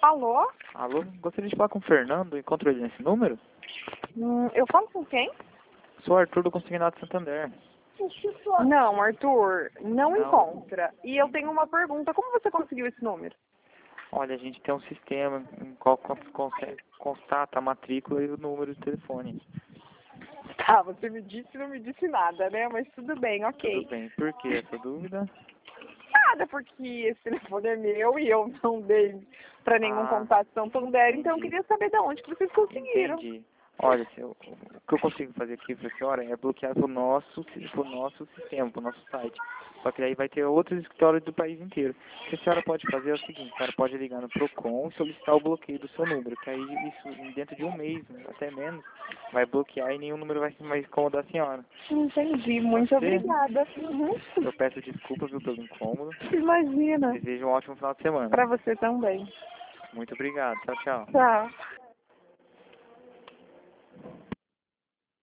Alô? Alô, gostaria de falar com o Fernando. Encontro ele nesse número? Eu falo com quem? Sou Arthur do Consignado Santander. Não, Arthur, não Não. encontra. E eu tenho uma pergunta. Como você conseguiu esse número? Olha, a gente tem um sistema em qual constata a matrícula e o número de telefone. Tá, você me disse e não me disse nada, né? Mas tudo bem, ok. Tudo bem. Por que essa dúvida? Nada, porque esse telefone é meu e eu não dei pra nenhum contato Santander, então eu Entendi. queria saber de onde que vocês conseguiram. Entendi. Olha, o que eu consigo fazer aqui para a senhora é bloquear pro nosso sistema, pro nosso site. Só que aí vai ter outros escritórios do país inteiro. O que a senhora pode fazer é o seguinte: a senhora pode ligar no Procon e solicitar o bloqueio do seu número, que aí isso dentro de um mês, até menos, vai bloquear e nenhum número vai mais incomodar a senhora. Entendi, muito Pode ser? obrigada. Eu peço desculpas, viu, pelo incômodo. Imagina. Desejo um ótimo final de semana. Pra você também. Muito obrigado. Tchau, tchau. Tchau.